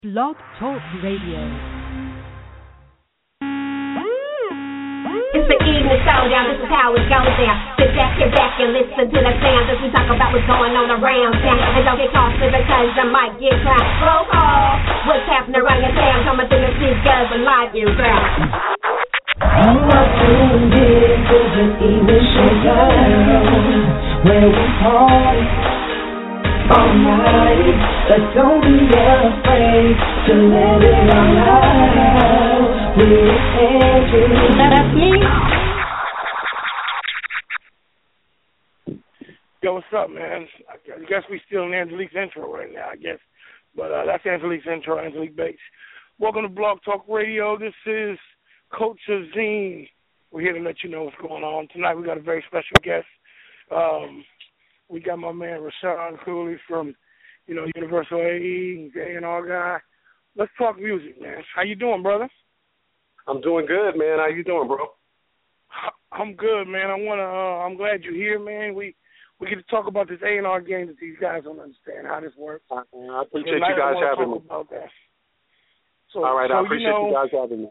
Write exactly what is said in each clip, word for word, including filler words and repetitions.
Blog Talk Radio. It's the evening showdown, this is how it goes down. Sit back, get back, and listen to the sound as we talk about what's going on around town. And don't get caught slipping because the mic get cloud. Roll call, what's happening around your town? Coming through the speakers and live in sound. You are tuned in to the evening showdown, where we party all night, but don't be afraid to let it all out. We're Andrew. That's me. Yo, what's up, man? I guess we still in Angelique's intro right now, I guess. But uh, that's Angelique's intro, Angelique Bates. Welcome to Blog Talk Radio. This is Coach Azine. We're here to let you know what's going on. Tonight we got a very special guest. Um, we got my man Rashawn Cooley from, you know, Universal A E, the A and R guy. Let's talk music, man. How you doing, brother? I'm doing good, man. How you doing, bro? I'm good, man. I wanna. Uh, I'm glad you're here, man. We we get to talk about this A and R game that these guys don't understand how this works. I, I appreciate you guys having me. About that. So, all right, so, I appreciate you, know, you guys having me.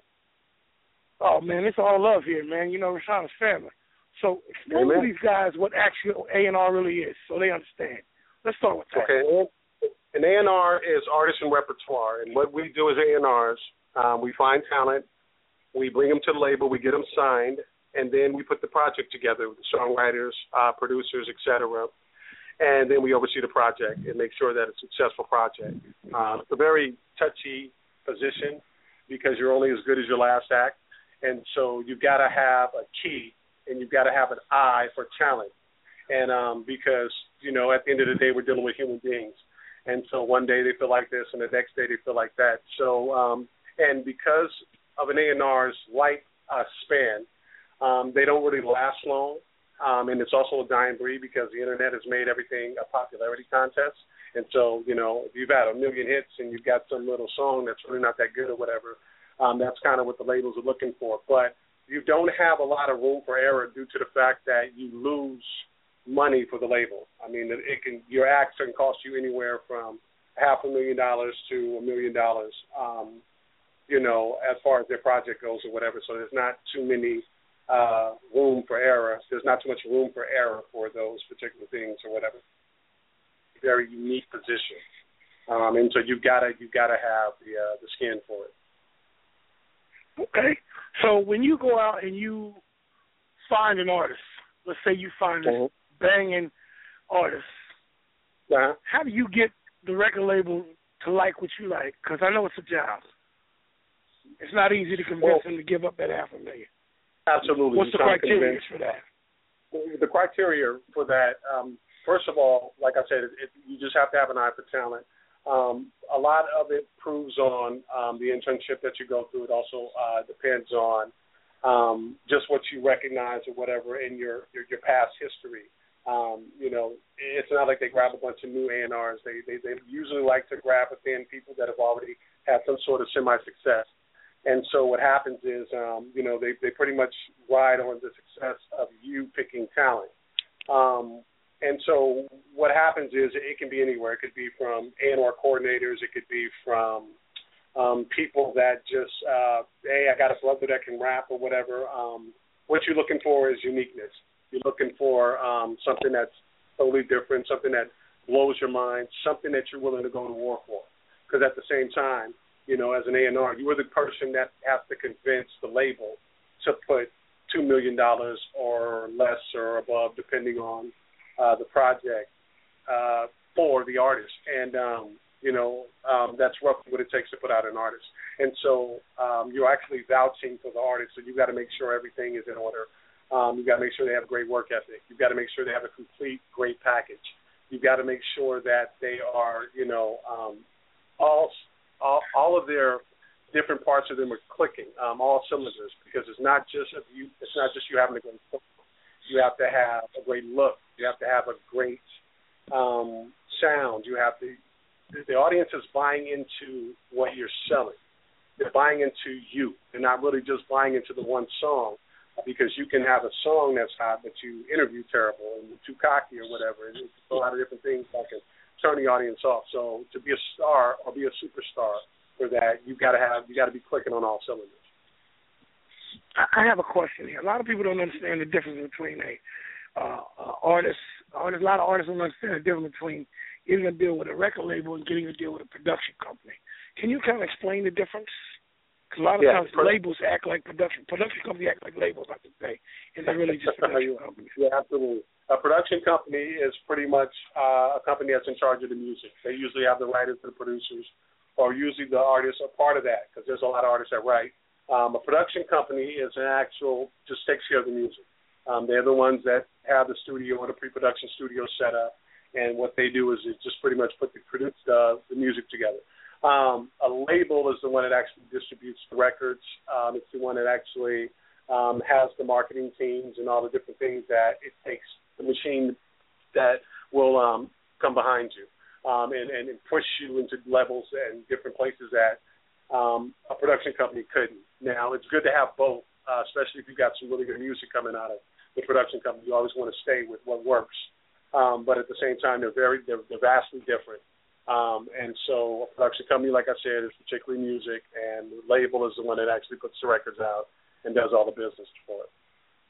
Oh man, it's all love here, man. You know, Rashawn's family. So explain Amen. to these guys what actual A and R really is, so they understand. Let's start with that. Okay, an A and R is artist and repertoire, and what we do as A and Rs, um, we find talent, we bring them to the label, we get them signed, and then we put the project together with the songwriters, uh, producers, et cetera, and then we oversee the project and make sure that it's a successful project. Uh, it's a very touchy position because you're only as good as your last act, and so you've got to have a key and you've got to have an eye for talent. And um, because, you know, at the end of the day, we're dealing with human beings. And so one day they feel like this and the next day they feel like that. So, um, and because of an A and R's life uh, span, um, they don't really last long. Um, and it's also a dying breed because the Internet has made everything a popularity contest. And so, you know, if you've had a million hits and you've got some little song that's really not that good or whatever, um, that's kind of what the labels are looking for. But you don't have a lot of room for error due to the fact that you lose money for the label. I mean, it can your acts can cost you anywhere from half a million dollars to a million dollars, um, you know, as far as their project goes or whatever. So there's not too many uh, room for error. There's not too much room for error for those particular things or whatever. Very unique position, um, and so you've got to you've got to have the uh, the skin for it. Okay. So when you go out and you find an artist, let's say you find uh-huh. this banging artist, uh-huh. how do you get the record label to like what you like? Because I know it's a job. It's not easy to convince well, them to give up that half a million. Absolutely. What's the criteria for that? The criteria for that, um, first of all, like I said, it, it, you just have to have an eye for talent. Um, a lot of it proves on um, the internship that you go through. It also uh, depends on um, just what you recognize or whatever in your, your, your past history. Um, you know, it's not like they grab a bunch of new A and Rs. They, they they usually like to grab within people that have already had some sort of semi-success. And so what happens is, um, you know, they, they pretty much ride on the success of you picking talent. Um, And so what happens is it can be anywhere. It could be from A and R coordinators. It could be from um, people that just, uh, hey, I got a brother that can rap or whatever. Um, what you're looking for is uniqueness. You're looking for um, something that's totally different, something that blows your mind, something that you're willing to go to war for. Because at the same time, you know, as an A and R, you are the person that has to convince the label to put two million dollars or less or above, depending on Uh, the project uh, for the artist, and um, you know um, that's roughly what it takes to put out an artist. And so um, you're actually vouching for the artist, so you've got to make sure everything is in order. Um, you've got to make sure they have a great work ethic. You've got to make sure they have a complete, great package. You've got to make sure that they are, you know, um, all, all all of their different parts of them are clicking, um, all cylinders, because it's not just of you. It's not just you having a great look. You have to have a great look. You have to have a great um, sound. You have to. The audience is buying into what you're selling. They're buying into you. They're not really just buying into the one song, because you can have a song that's hot, but you interview terrible and too cocky or whatever. And it's a lot of different things that can turn the audience off. So to be a star or be a superstar, for that, you've got to have you got to be clicking on all cylinders. I have a question here. A lot of people don't understand the difference between a uh, uh, artist. Artist. A lot of artists don't understand the difference between getting a deal with a record label and getting a deal with a production company. Can you kind of explain the difference? Because a lot of yeah, times labels act like production. Production companies act like labels, I should say, and they're really just production companies. Yeah, absolutely. A production company is pretty much uh, a company that's in charge of the music. They usually have the writers and the producers, or usually the artists are part of that, because there's a lot of artists that write. Um, a production company is an actual, just takes care of the music. Um, they're the ones that have the studio or the pre-production studio set up, and what they do is, is just pretty much put the, produce, uh, the music together. Um, a label is the one that actually distributes the records. Um, it's the one that actually um, has the marketing teams and all the different things that it takes, the machine that will um, come behind you um, and, and push you into levels and different places that um, a production company couldn't. Now, it's good to have both, uh, especially if you've got some really good music coming out of the production company. You always want to stay with what works. Um, but at the same time, they're very, they're, they're vastly different. Um, and so a production company, like I said, is particularly music, and the label is the one that actually puts the records out and does all the business for it.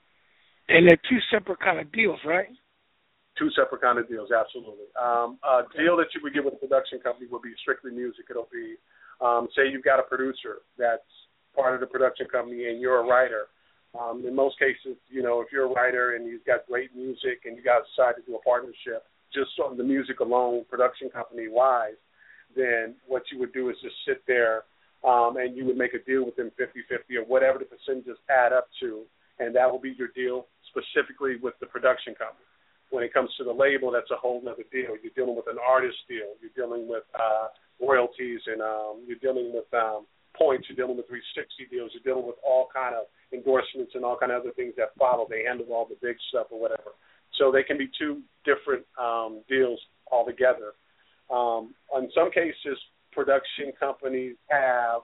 And they're two separate kind of deals, right? Two separate kind of deals, absolutely. Um, a deal that you would get with a production company would be strictly music. It'll be, um, say you've got a producer that's part of the production company and you're a writer. Um, in most cases, you know, if you're a writer and you've got great music and you guys decide to do a partnership, just on the music alone, production company-wise, then what you would do is just sit there um, and you would make a deal with them fifty-fifty or whatever the percentages add up to, and that will be your deal specifically with the production company. When it comes to the label, that's a whole other deal. You're dealing with an artist deal. You're dealing with uh, royalties, and um, you're dealing with um, points. You're dealing with three sixty deals. You're dealing with all kind of endorsements and all kind of other things that follow. They handle all the big stuff or whatever. So they can be two different um, deals altogether. Um, in some cases, production companies have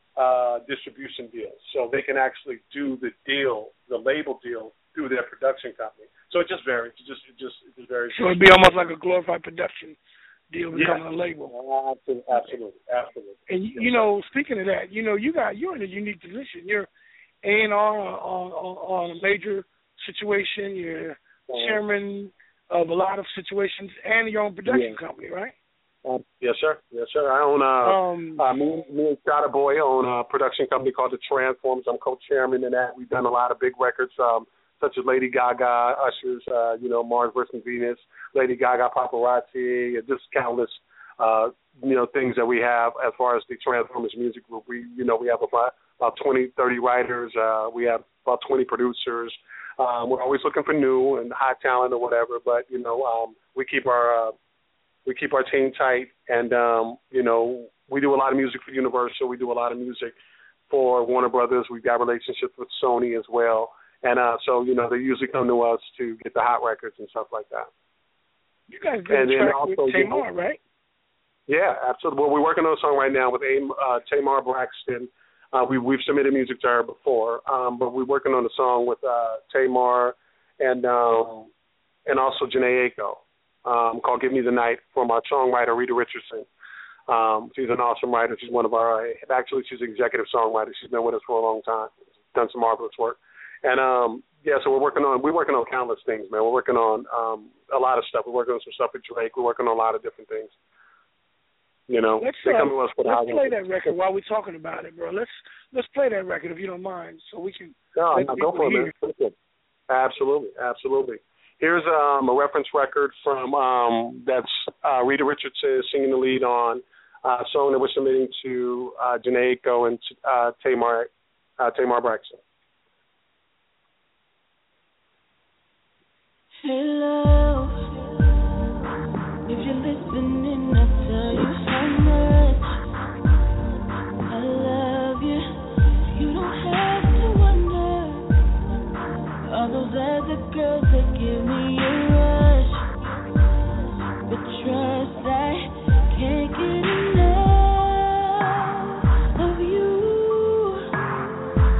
uh, distribution deals, so they can actually do the deal, the label deal, through their production company. So it just varies. It just, it just, it just varies. So it'd be almost like a glorified production deal becoming yeah. a label. Absolutely, absolutely, absolutely. And you know, speaking of that, you know, you got you're in a unique position. You're A and R on, on on a major situation. You're chairman of a lot of situations, and your own production yeah. company, right? Um, yes, sir. Yes, sir. I own uh, um, uh me, me and Scott Boy own a production company called The Transformers. I'm co-chairman in that. We've done a lot of big records, um, such as Lady Gaga, Usher's, uh, you know, Mars versus Venus, Lady Gaga, Paparazzi, just countless, uh, you know, things that we have as far as the Transformers music group. We, you know, we have about about twenty, thirty writers. Uh, we have about twenty producers. Um, we're always looking for new and hot talent or whatever, but you know, um, we keep our uh, we keep our team tight, and um, you know, we do a lot of music for Universal. We do a lot of music for Warner Brothers. We've got relationships with Sony as well, and uh, so you know, they usually come to us to get the hot records and stuff like that. You guys did a track with Tamar, you know, right? Yeah, absolutely. Well, we're working on a song right now with uh, Tamar Braxton. Uh, we, we've submitted music to her before, um, but we're working on a song with uh, Tamar and um, and also Janae Aiko um, called Give Me the Night from our songwriter, Rita Richardson. Um, she's an awesome writer. She's one of our, actually she's an executive songwriter. She's been with us for a long time, done some marvelous work. And, um, yeah, so we're working on, we're working on countless things, man. We're working on um, a lot of stuff. We're working on some stuff with Drake. We're working on a lot of different things. You know, let's, they uh, come to us with let's play that record while we're talking about it, bro. Let's let's play that record if you don't mind, so we can. No, no go for it, man. Absolutely, absolutely. Here's um, a reference record from um, that's uh, Rita Richardson singing the lead on uh, a song that we're submitting to uh, Janae Aiko and uh, Tamar uh, Tamar Braxton. Hello, if you're listening, I tell you how much I love you. You don't have to wonder. All those other girls that give me a rush, but trust I can't get enough of you.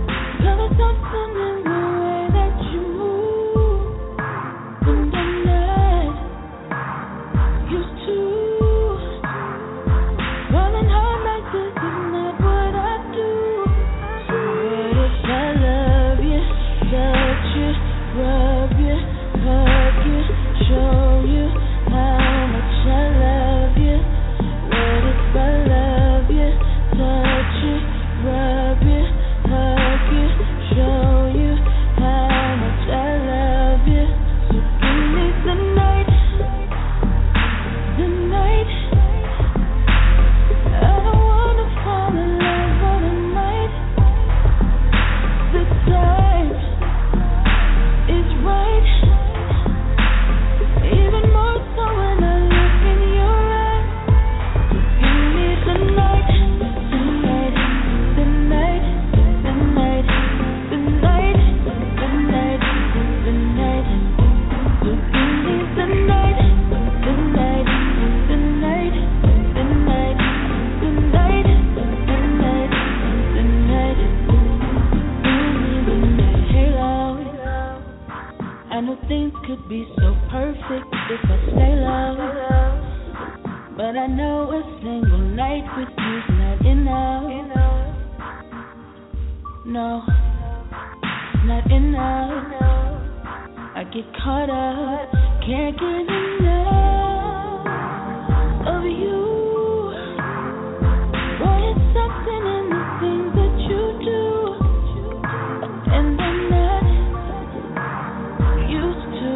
Love is something in the way that you move, and I know night with you's not enough. No, not enough. I get caught up, can't get enough of you. Boy, it's something in the things that you do, and I'm not used to.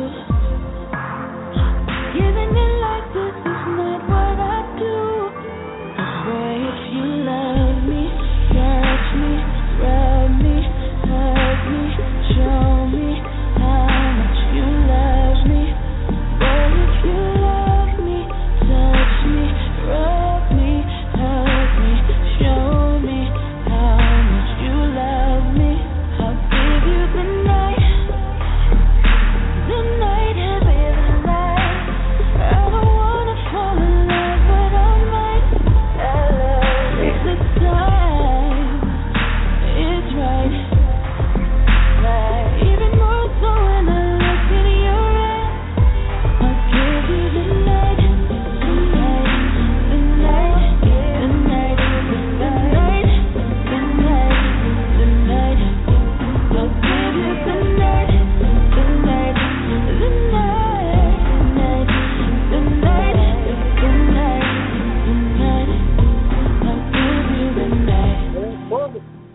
Giving it like this is not what I do. Boy, if you love me, touch me, rub me, hug me, show me how much you love me. Boy, if you love me, touch me, rub me, hug me, show me how much you love me. I'll give you the night, the night, heavy the night. I don't wanna fall in love, but I might. I love if the time is right, right. Even more so when I look in your eyes. I'll give you the night, the night, the night, the night, the night, the night, the night. I'll give you the night, the night, the night, the night, the night, the night. I'll give you the night.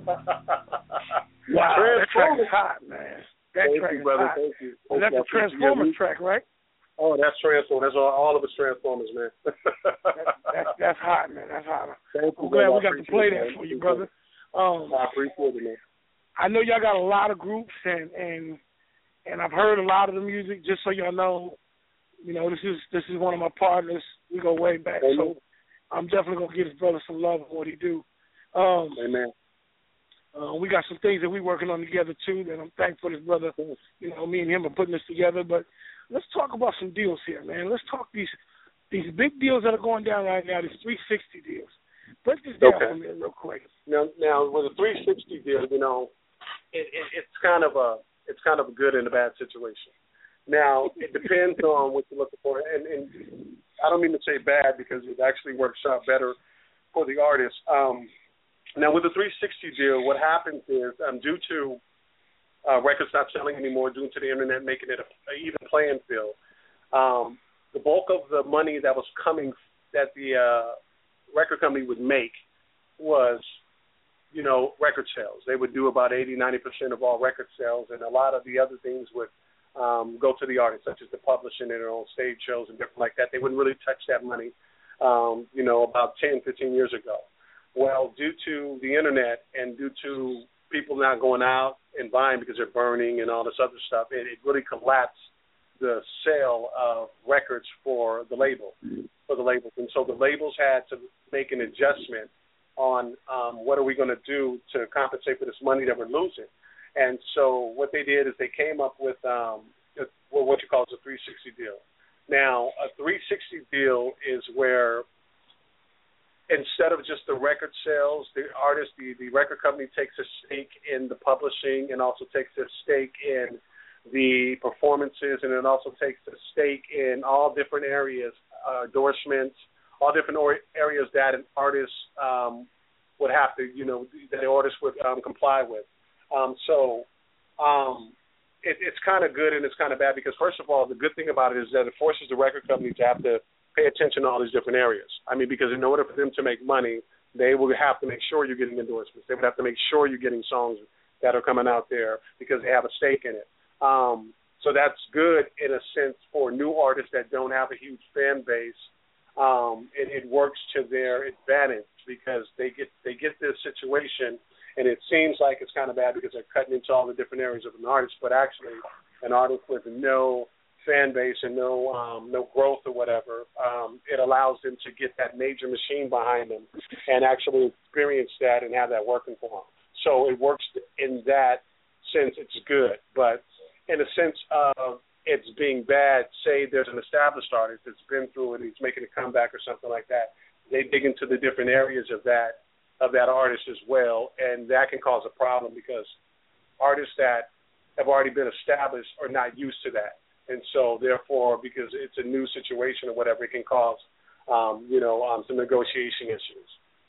Wow, that track Transformers. is hot, man. That Thank track you, is brother. hot. Thank you. And that's Thank a you. Transformers Yeah, track, right? Oh, that's Transformers. That's all, all of it's Transformers, man. That's, that's that's hot, man. That's hot. Thank you, I'm glad brother. we got to play that I for you, appreciate brother. Um, it. I appreciate it, man. I know y'all got a lot of groups, and and and I've heard a lot of the music. Just so y'all know, you know, this is this is one of my partners. We go way back, so I'm definitely gonna give his brother some love for what he do. Um, Amen. uh, we got some things that we working on together too. That I'm thankful his brother. You know, me and him are putting this together. But let's talk about some deals here, man. Let's talk these these big deals that are going down right now. These three sixty deals. Break this down Okay. for me real quick. Now, now with a three sixty deal, you know, it, it, it's kind of a it's kind of a good and a bad situation. Now, it depends on what you're looking for, and, and I don't mean to say bad because it actually works out better for the artist. Um, now, with the three sixty deal, what happens is, um, due to uh, records not selling anymore, due to the internet making it a, a even playing field, um, the bulk of the money that was coming that the uh, record company would make was, you know, record sales. They would do about eighty, ninety percent of all record sales, and a lot of the other things would um, go to the artists, such as the publishing and their own stage shows and different like that. They wouldn't really touch that money, um, you know, about ten, fifteen years ago. Well, due to the internet and due to people not going out and buying because they're burning and all this other stuff, it, it really collapsed the sale of records for the label, for the labels. And so the labels had to make an adjustment on um, what are we going to do to compensate for this money that we're losing. And so what they did is they came up with um, what you call a three sixty deal. Now, a three sixty deal is where instead of just the record sales, the artist, the, the record company takes a stake in the publishing and also takes a stake in the performances, and it also takes a stake in all different areas, uh, endorsements, all different or- areas that an artist um, would have to, you know, that the artist would um, comply with. Um, so um, it, it's kind of good and it's kind of bad because, first of all, the good thing about it is that it forces the record company to have to pay attention to all these different areas. I mean, because in order for them to make money, they will have to make sure you're getting endorsements. They would have to make sure you're getting songs that are coming out there because they have a stake in it. Um, so that's good in a sense for new artists that don't have a huge fan base. Um, it, it works to their advantage because they get they get this situation, and it seems like it's kind of bad because they're cutting into all the different areas of an artist, but actually an artist with no fan base and no um, no growth or whatever, um, it allows them to get that major machine behind them and actually experience that and have that working for them. So it works in that sense. It's good, but in a sense of it's being bad, say there's an established artist that's been through it, he's making a comeback or something like that, they dig into the different areas of that of that artist as well, and that can cause a problem because artists that have already been established are not used to that. And so, therefore, because it's a new situation or whatever, it can cause um, you know, um, some negotiation issues.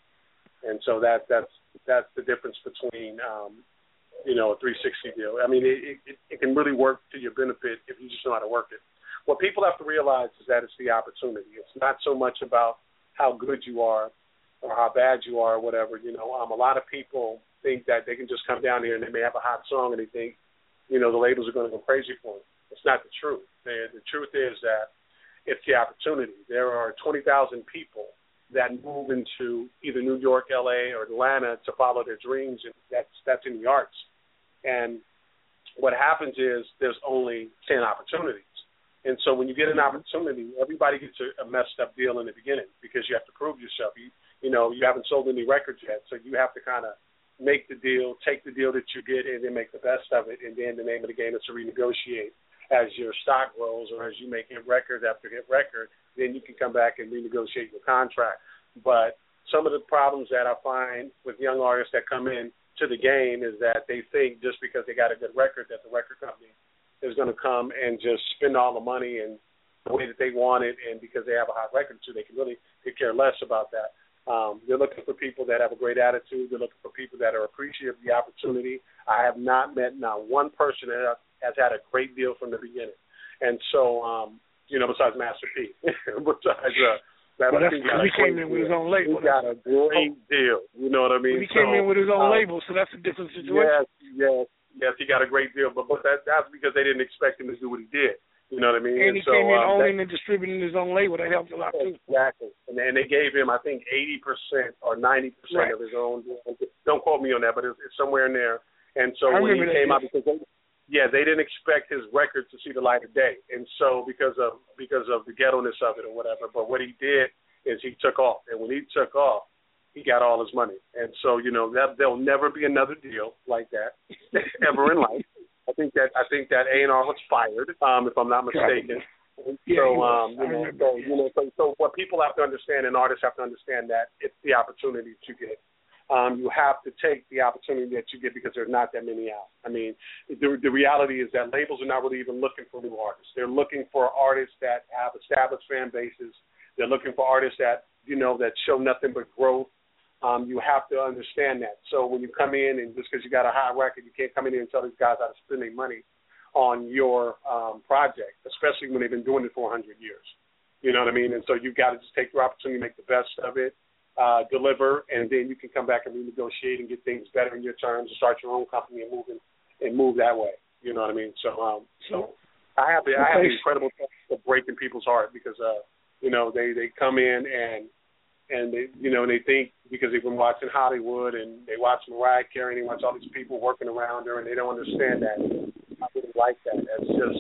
And so that that's that's the difference between, um, you know, a three sixty deal. I mean, it, it, it can really work to your benefit if you just know how to work it. What people have to realize is that it's the opportunity. It's not so much about how good you are or how bad you are or whatever. You know, um, a lot of people think that they can just come down here and they may have a hot song and they think, you know, the labels are going to go crazy for them. It's not the truth. The, the truth is that it's the opportunity. There are twenty thousand people that move into either New York, L A, or Atlanta to follow their dreams, and that's that's in the arts. And what happens is there's only ten opportunities. And so when you get an opportunity, everybody gets a, a messed up deal in the beginning because you have to prove yourself. You you know, you haven't sold any records yet, so you have to kind of make the deal, take the deal that you get, and then make the best of it. And then the name of the game is to renegotiate as your stock grows or as you make hit record after hit record. Then you can come back and renegotiate your contract. But some of the problems that I find with young artists that come in to the game is that they think just because they got a good record that the record company is going to come and just spend all the money and the way that they want it, and because they have a hot record too, they can really could care less about that. Um, they're looking for people that have a great attitude. They're looking for people that are appreciative of the opportunity. I have not met not one person that has had a great deal from the beginning. And so, um, you know, besides Master P, besides uh, well, that's because he came in with his own label. He got a great deal. You know what I mean? He came so, in with his own um, label, so that's a different situation. Yes, yes, yes. He got a great deal, but, but that, that's because they didn't expect him to do what he did. You know what I mean? And, and he so, came in um, owning that, and distributing his own label. That helped a lot too. Exactly. And, and they gave him, I think, eighty percent or ninety percent right. of his own. Don't quote me on that, but it's, it's somewhere in there. And so I when he came that. out, because they, yeah, they didn't expect his record to see the light of day, and so because of because of the ghetto-ness of it or whatever. But what he did is he took off, and when he took off, he got all his money. And so you know that there'll never be another deal like that ever in life. I think that I think that A and R was fired, um, if I'm not mistaken. Yeah, so um, you know, so you know, so, so what people have to understand, and artists have to understand, that it's the opportunity that you get. Um, you have to take the opportunity that you get because there's not that many out. I mean, the, the reality is that labels are not really even looking for new artists. They're looking for artists that have established fan bases. They're looking for artists that, you know, that show nothing but growth. Um, you have to understand that. So when you come in and just because you got a high record, you can't come in here and tell these guys how to spend their money on your um, project, especially when they've been doing it for one hundred years. You know what I mean? And so you've got to just take your opportunity, make the best of it, uh, deliver, and then you can come back and renegotiate and get things better in your terms and start your own company and move in, and move that way. You know what I mean? So, um, so I have the, I have the incredible task of breaking people's heart because, uh, you know, they, they come in and and they, you know, and they think because they've been watching Hollywood and they watch Mariah Carey and they watch all these people working around her and they don't understand that. I really like that. That's just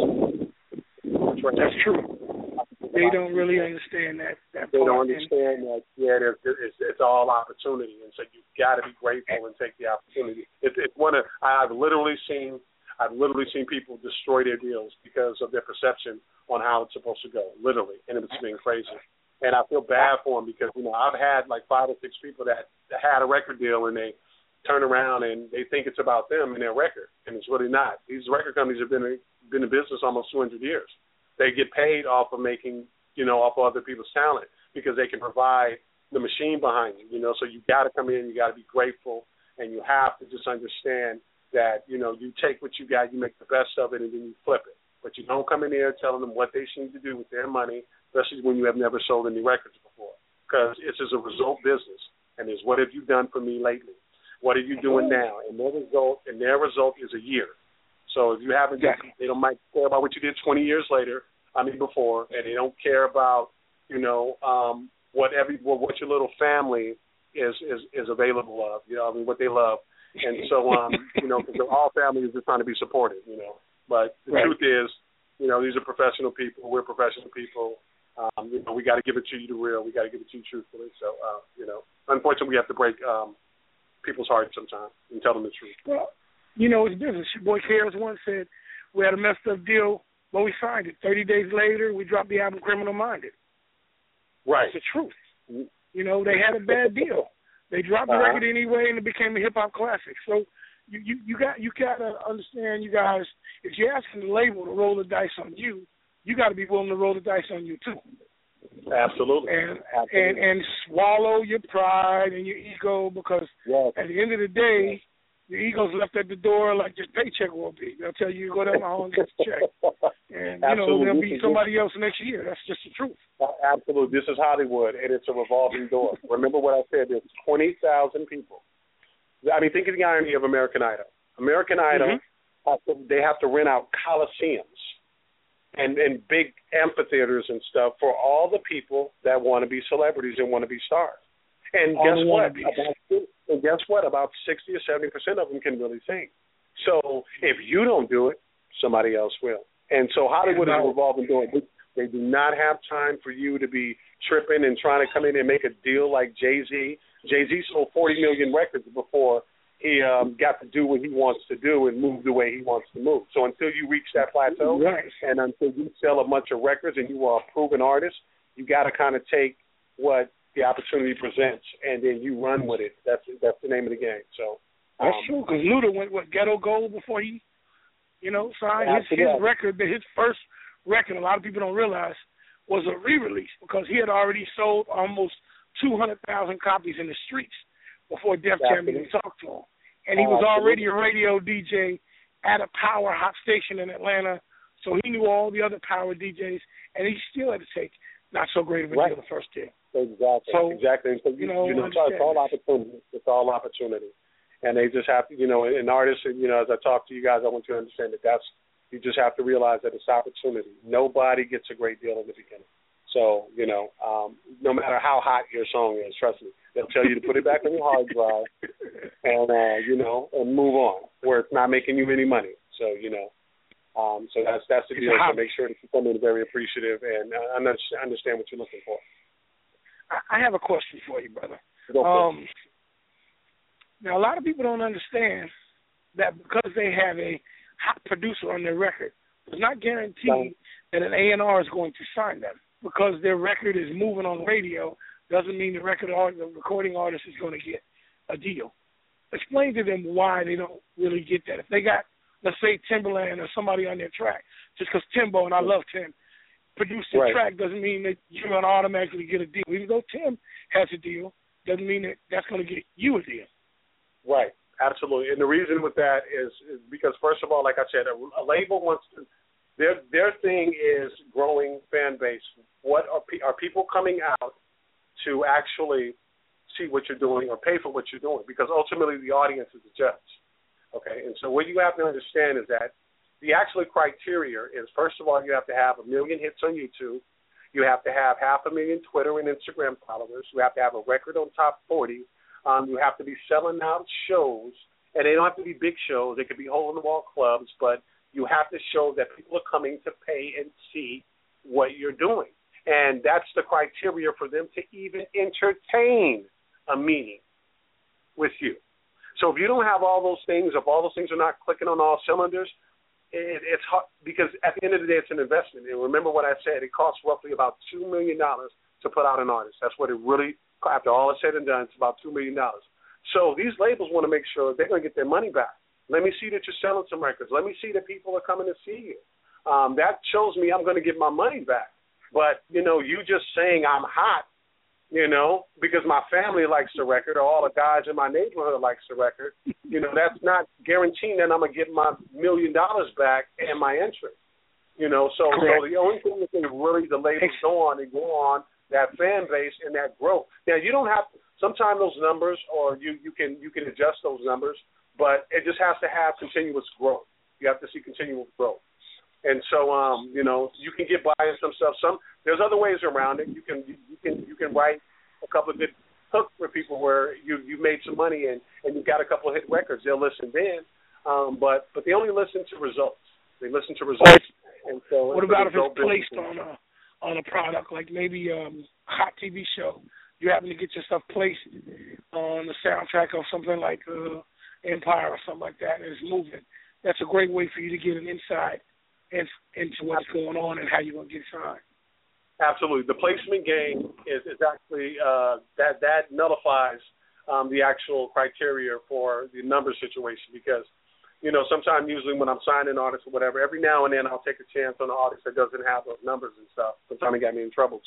that's true. They don't really understand that. that they part. don't understand that. Yeah, it's, it's all opportunity, and so you've got to be grateful and take the opportunity. It's, it's one of I've literally seen. I've literally seen people destroy their deals because of their perception on how it's supposed to go. Literally, and it's been crazy. And I feel bad for them because you know I've had like five or six people that, that had a record deal and they turn around and they think it's about them and their record, and it's really not. These record companies have been been in business almost two hundred years. They get paid off of making, you know, off of other people's talent because they can provide the machine behind you, you know. So you got to come in, you got to be grateful, and you have to just understand that, you know, you take what you got, you make the best of it, and then you flip it. But you don't come in there telling them what they need to do with their money, especially when you have never sold any records before, because it's just a result business. And it's what have you done for me lately? What are you doing now? And their result, and their result is a year. So if you haven't, yeah. they don't might care about what you did twenty years later. I mean before, and they don't care about, you know, um, what every what your little family is is is available of. You know, I mean what they love. And so, um, you know, because all families are trying to be supported. You know, but the right. truth is, you know, these are professional people. We're professional people. Um, you know, we got to give it to you the real. We got to give it to you truthfully. So, uh, you know, unfortunately, we have to break um, people's hearts sometimes and tell them the truth. Well, you know, it's business. Your boy Karis once said we had a messed up deal, but we signed it. Thirty days later, we dropped the album Criminal Minded. Right. It's the truth. You know, they had a bad deal. They dropped the uh-huh. record anyway, and it became a hip hop classic. So you, you you got you got to understand, you guys. If you're asking the label to roll the dice on you, you got to be willing to roll the dice on you too. Absolutely. And Absolutely. and and swallow your pride and your ego, because yes. at the end of the day, your ego's left at the door like your paycheck will be. They'll tell you, you go down the hall and get the check. And, you know, there'll be somebody else next year. That's just the truth. Absolutely. This is Hollywood, and it's a revolving door. Remember what I said. There's twenty thousand people. I mean, think of the irony of American Idol. American Idol, mm-hmm. have to, they have to rent out coliseums and, and big amphitheaters and stuff for all the people that want to be celebrities and want to be stars. And all guess what? About, and guess what? About sixty or seventy percent of them can really sing. So if you don't do it, somebody else will. And so Hollywood is a revolving door. They do not have time for you to be tripping and trying to come in and make a deal like Jay-Z. Jay-Z sold forty million records before he um, got to do what he wants to do and move the way he wants to move. So until you reach that plateau, right. and until you sell a bunch of records and you are a proven artist, you got to kind of take what the opportunity presents and then you run with it. That's that's the name of the game. So um, that's true, because Luda went with Ghetto Gold before he, you know, signed his, his record. His first record, a lot of people don't realize, was a re-release, because he had already sold almost two hundred thousand copies in the streets before Def Jam even talked to him. And he was already a radio D J at a power hot station in Atlanta, so he knew all the other power D Js, and he still had to take not so great of a right. deal the first deal. Exactly, so, exactly. And so, you, you know, you know it's all opportunity. It's all opportunity. And they just have to, you know, an artist, you know, as I talk to you guys, I want you to understand that that's, you just have to realize that it's opportunity. Nobody gets a great deal in the beginning. So, you know, um, no matter how hot your song is, trust me, they'll tell you to put it back on your hard drive and, uh, you know, and move on where it's not making you any money. So, you know, um, so that's that's the deal. So make sure that you come in very appreciative and uh, understand what you're looking for. I have a question for you, brother. Go for um, now, a lot of people don't understand that because they have a hot producer on their record, it's not guaranteed that an A and R is going to sign them. Because their record is moving on radio doesn't mean the record or the recording artist is going to get a deal. Explain to them why they don't really get that. If they got, let's say, Timberland or somebody on their track, just because Timbo, and I love Tim, produced the right. track doesn't mean that you're going to automatically get a deal. Even though Tim has a deal, doesn't mean that that's going to get you a deal. Right, absolutely. And the reason with that is, is because, first of all, like I said, a, a label wants to, their their thing is growing fan base. What are are people coming out to actually see what you're doing or pay for what you're doing? Because ultimately the audience is the judge. Okay, and so what you have to understand is that the actual criteria is, first of all, you have to have a million hits on YouTube. You have to have half a million Twitter and Instagram followers. You have to have a record on top forty. Um, you have to be selling out shows, and they don't have to be big shows. They could be hole-in-the-wall clubs, but you have to show that people are coming to pay and see what you're doing. And that's the criteria for them to even entertain a meeting with you. So if you don't have all those things, if all those things are not clicking on all cylinders, it, it's hard, because at the end of the day, it's an investment. And remember what I said, it costs roughly about two million dollars to put out an artist. That's what it really, after all is said and done, it's about two million dollars. So these labels want to make sure they're going to get their money back. Let me see that you're selling some records. Let me see that people are coming to see you. Um, that shows me I'm going to get my money back. But, you know, you just saying I'm hot, you know, because my family likes the record or all the guys in my neighborhood likes the record, you know, that's not guaranteeing that I'm going to get my million dollars back and my interest. You know, so, so the only thing that can really the labels go on and go on that fan base and that growth. Now, you don't have – sometimes those numbers or you, you can you can adjust those numbers, but it just has to have continuous growth. You have to see continual growth. And so, um, you know, you can get by in some stuff. Some there's other ways around it. You can you can you can write a couple of good hooks for people where you you made some money and and you've got a couple of hit records. They'll listen then, um, but but they only listen to results. They listen to results. And so, what about if it's placed on a on a product like maybe um, a hot T V show? You happen to get your stuff placed on the soundtrack of something like uh, Empire or something like that, and it's moving. That's a great way for you to get an insight in, into what's going on and how you're going to get signed. Absolutely. The placement game is, is actually, uh, that, that nullifies um, the actual criteria for the number situation because, you know, sometimes usually when I'm signing artists or whatever, every now and then I'll take a chance on an artist that doesn't have those numbers and stuff. Sometimes it got me in trouble too.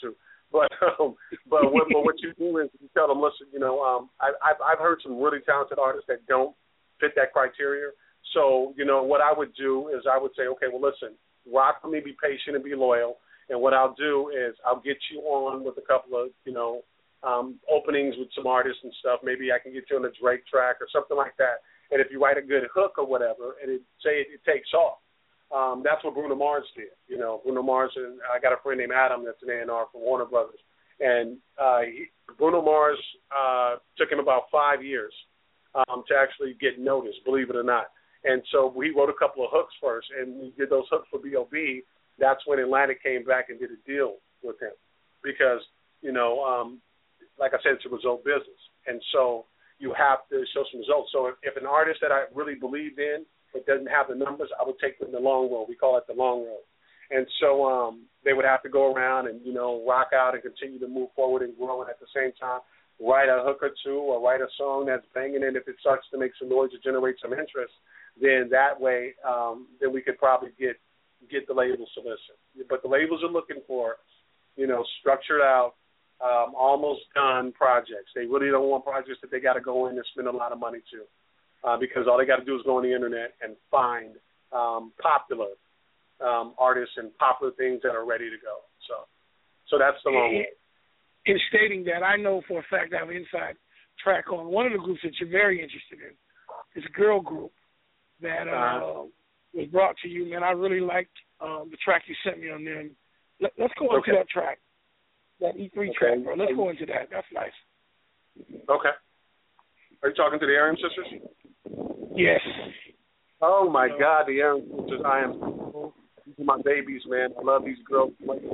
But um, but, what, but what you do is you tell them, listen, you know, um, I, I've I've heard some really talented artists that don't fit that criteria. So you know what I would do is I would say, okay, well, listen, rock with me, be patient and be loyal. And what I'll do is I'll get you on with a couple of you know um, openings with some artists and stuff. Maybe I can get you on a Drake track or something like that. And if you write a good hook or whatever, and it say it, it takes off. Um, that's what Bruno Mars did. You know, Bruno Mars, and I got a friend named Adam that's an A and R from Warner Brothers. And uh, he, Bruno Mars uh, took him about five years um, to actually get noticed, believe it or not. And so he wrote a couple of hooks first, and we did those hooks for B O B. That's when Atlantic came back and did a deal with him because, you know, um, like I said, it's a result business. And so you have to show some results. So if, if an artist that I really believed in but doesn't have the numbers, I would take them the long road. We call it the long road. And so um, they would have to go around and, you know, rock out and continue to move forward and grow, and at the same time write a hook or two or write a song that's banging, and if it starts to make some noise or generate some interest, then that way um, then we could probably get get the labels to listen. But the labels are looking for, you know, structured out, um, almost done projects. They really don't want projects that they got to go in and spend a lot of money to. Uh, because all they got to do is go on the internet and find um, popular um, artists and popular things that are ready to go. So, so that's the long way. In stating that, I know for a fact I have an inside track on one of the groups that you're very interested in. It's a girl group that uh, uh, was brought to you, man. I really liked um, the track you sent me on there. Let, let's go into okay. that track, that E three okay. track, bro. Let's go into that. That's nice. Okay. Are you talking to the Ariam Sisters? Yes. Oh, my God, the Ariam Sisters. I am, these are my babies, man. I love these girls.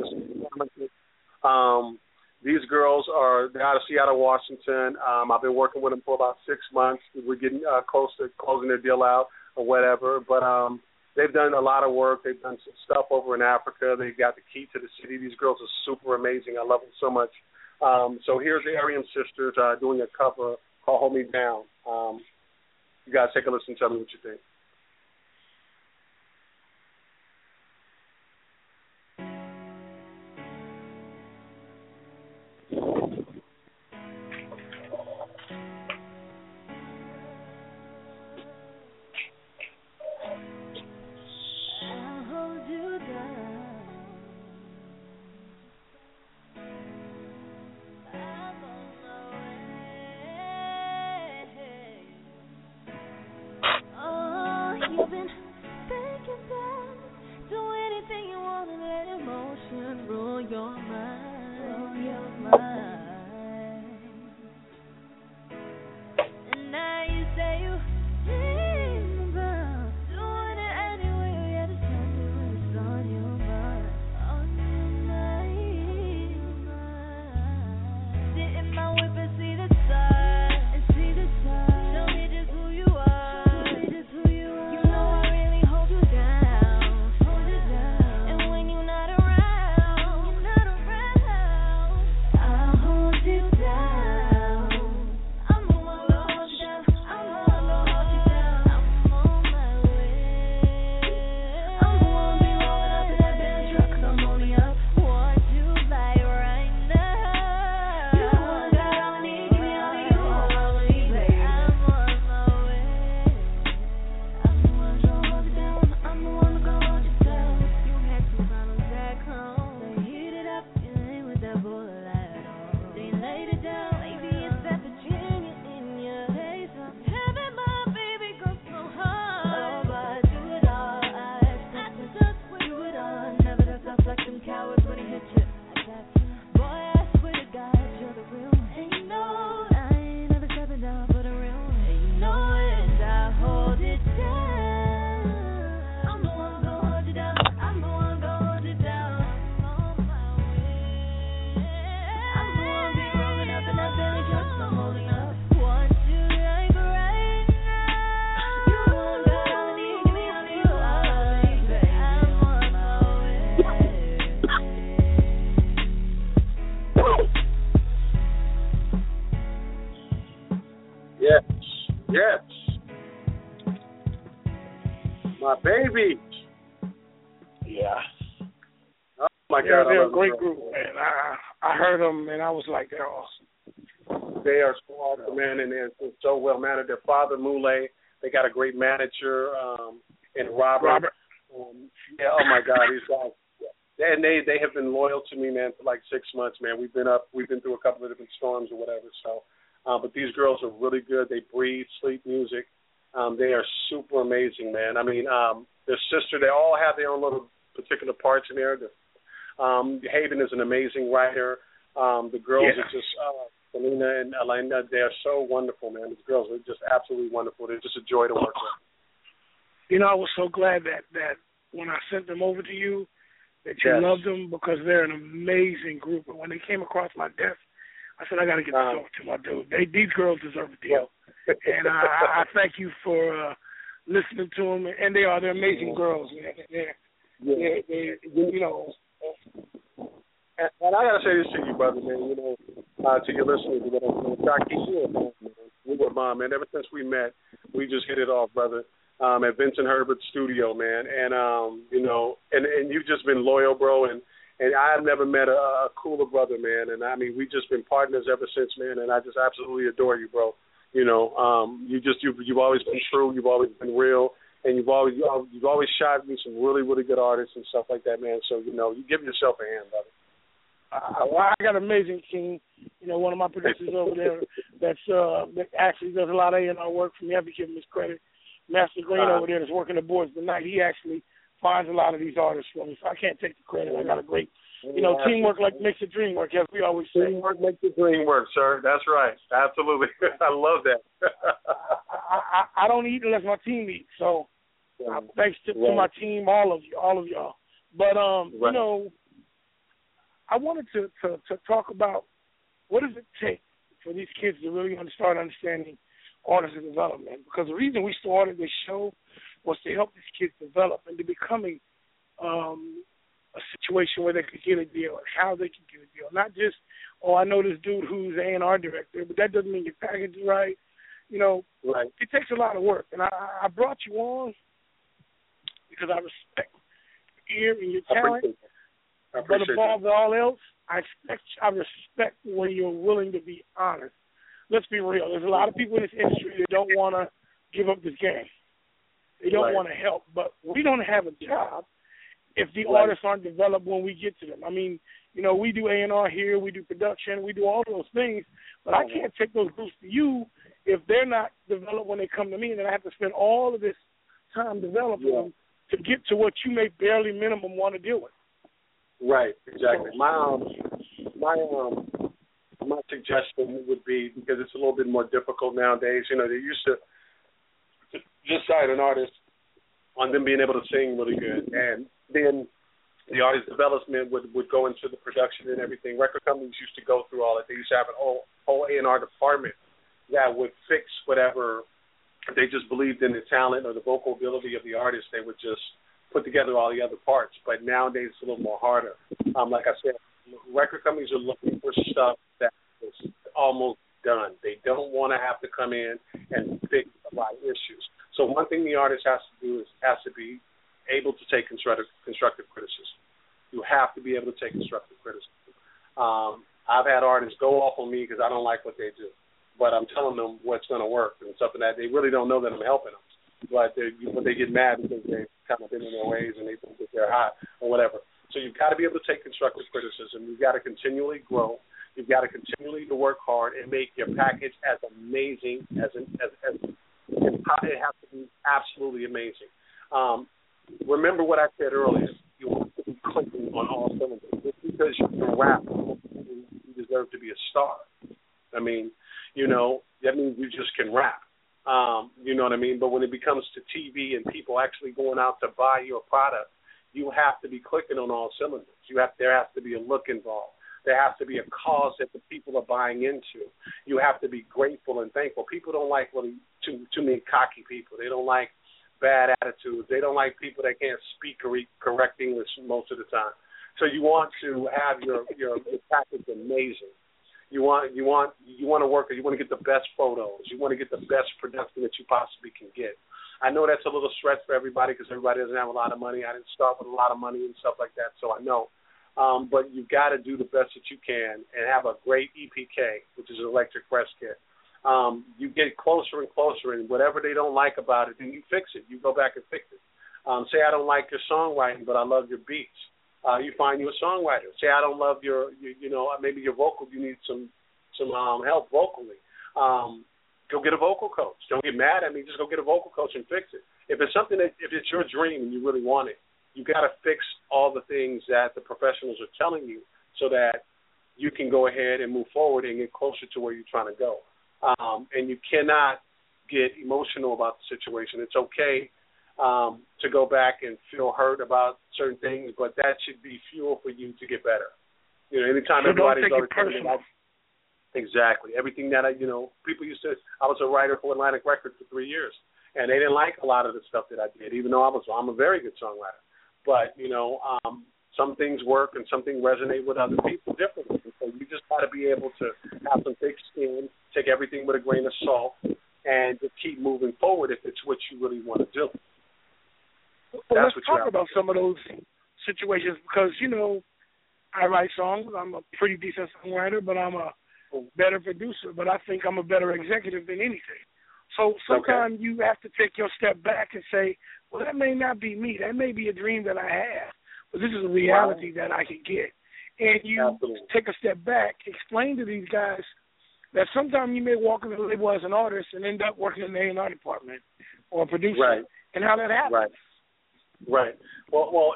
Um, these girls are they're out of Seattle, Washington. Um, I've been working with them for about six months. We're getting uh, close to closing their deal out or whatever. But um, they've done a lot of work. They've done some stuff over in Africa. They've got the key to the city. These girls are super amazing. I love them so much. Um, so here's the Ariam Sisters uh, doing a cover called Hold Me Down. Um, you guys take a listen and tell me what you think. Baby. Yeah. Oh my yeah, God, they're a great group, man. I I heard them, and I was like, they're awesome. They are so awesome, man, and they're so well mannered. Their father, Mule, they got a great manager, um, and Robert. Robert. Um, yeah, oh my God, these guys. And they they have been loyal to me, man, for like six months, man. We've been up, we've been through a couple of different storms or whatever. So, uh, but these girls are really good. They breathe, sleep music. Um, they are super amazing, man. I mean, um, their sister, they all have their own little particular parts in there. The, um, Haven is an amazing writer. Um, the girls yeah. are just, uh, Selena and Elena, they are so wonderful, man. These girls are just absolutely wonderful. They're just a joy to work with. You know, I was so glad that, that when I sent them over to you, that you yes. loved them, because they're an amazing group. And when they came across my desk, I said, I got to get this um, over to my dude. They, these girls deserve a deal. and I, I thank you for uh, listening to them. And they are, they're amazing girls, man. They're, yeah. they're, they're, you know. And, and I got to say this to you, brother, man, you know, uh, to your listeners, you know, Jackie, you were a mom, man. We were a mom, man. Ever since we met, we just hit it off, brother. Um, at Vincent Herbert's studio, man, and um, you know, and, and you've just been loyal, bro, and, and I've never met a, a cooler brother, man, and I mean, we've just been partners ever since, man, and I just absolutely adore you, bro. You know, um, you just you've you've always been true, you've always been real, and you've always you've always shot me some really really good artists and stuff like that, man. So you know, you give yourself a hand, brother. Uh, well, I got an amazing team. You know, one of my producers over there that's uh, that actually does a lot of A and R work for me. I have to give him his credit. Master Green uh, over there that's working the boards tonight, he actually finds a lot of these artists for me, so I can't take the credit. I got a great, you know, teamwork like makes the dream work, as we always say. Teamwork makes the dream work, sir. That's right. Absolutely. I love that. I, I, I don't eat unless my team eats, so uh, thanks to, right. to my team, all of you, all of y'all. But, um, right. you know, I wanted to, to, to talk about what does it take for these kids to really start understanding artist development, because the reason we started this show was to help these kids develop into becoming um, a situation where they could get a deal and how they can get a deal. Not just, oh, I know this dude who's A and R director, but that doesn't mean your package is right. You know, right. It takes a lot of work. And I, I brought you on because I respect your ear and your talent. I appreciate but above all else, I expect, I respect when you're willing to be honest. Let's be real. There's a lot of people in this industry that don't want to give up this game. They don't right. want to help. But we don't have a job if the right. artists aren't developed when we get to them. I mean, you know, we do A and R here, we do production, we do all those things, but I can't take those groups to you if they're not developed when they come to me, and then I have to spend all of this time developing yeah. them to get to what you may barely minimum want to deal with. Right, exactly. My um, my um, my suggestion would be, because it's a little bit more difficult nowadays. You know, they used to just cite an artist on them being able to sing really good, and then the artist development would, would go into the production and everything. Record companies used to go through all that. They used to have an whole whole A and R department that would fix whatever they just believed in the talent or the vocal ability of the artist. They would just put together all the other parts. But nowadays it's a little more harder. Um, like I said, record companies are looking for stuff that is almost done. They don't want to have to come in and fix a lot of issues. So one thing the artist has to do is has to be able to take constructive constructive criticism. You have to be able to take constructive criticism. Um, I've had artists go off on me because I don't like what they do, but I'm telling them what's going to work and stuff, and that they really don't know that I'm helping them. But they but they get mad because they've kind of been in their ways and they think that they're hot or whatever. So you've got to be able to take constructive criticism. You've got to continually grow. You've got to continually to work hard and make your package as amazing as an, as, as it has to be absolutely amazing. Um, remember what I said earlier. You want to be clicking on all cylinders. Just because you can rap, you deserve to be a star. I mean, you know, that means you just can rap. Um, you know what I mean? But when it becomes to T V and people actually going out to buy your product, you have to be clicking on all cylinders. You have there has to be a look involved. There has to be a cause that the people are buying into. You have to be grateful and thankful. People don't like really too too many cocky people. They don't like bad attitudes. They don't like people that can't speak correct English most of the time. So you want to have your your, your package amazing. You want you want you want to work. You want to get the best photos. You want to get the best production that you possibly can get. I know that's a little stretch for everybody because everybody doesn't have a lot of money. I didn't start with a lot of money and stuff like that, so I know. Um, but you've got to do the best that you can and have a great E P K, which is an electric press kit. Um, you get closer and closer, and whatever they don't like about it, then you fix it. You go back and fix it. Um, say I don't like your songwriting, but I love your beats. Uh, you find you a songwriter. Say I don't love your, your, you know, maybe your vocal. You need some some um, help vocally. Um, go get a vocal coach. Don't get mad at me. Just go get a vocal coach and fix it. If it's something that, if it's your dream and you really want it, you got to fix all the things that the professionals are telling you so that you can go ahead and move forward and get closer to where you're trying to go. Um, and you cannot get emotional about the situation. It's okay um, to go back and feel hurt about certain things, but that should be fuel for you to get better. You know, anytime so everybody's don't take always it personal. about, exactly. Everything that I, you know, people used to, I was a writer for Atlantic Records for three years, and they didn't like a lot of the stuff that I did, even though I was, I'm a very good songwriter. But, you know, um, some things work and some things resonate with other people differently. And so you just got to be able to have some thick skin, take everything with a grain of salt, and just keep moving forward if it's what you really want to do. Well, That's let's what talk about some of those situations because, you know, I write songs. I'm a pretty decent songwriter, but I'm a better producer. But I think I'm a better executive than anything. So sometimes okay. you have to take your step back and say, well, that may not be me. That may be a dream that I have, but this is a reality wow. that I can get. And you Absolutely. Take a step back, explain to these guys that sometimes you may walk in the label as an artist and end up working in the A and R department or a producer, right. and how that happens. Right. Right. Well, well,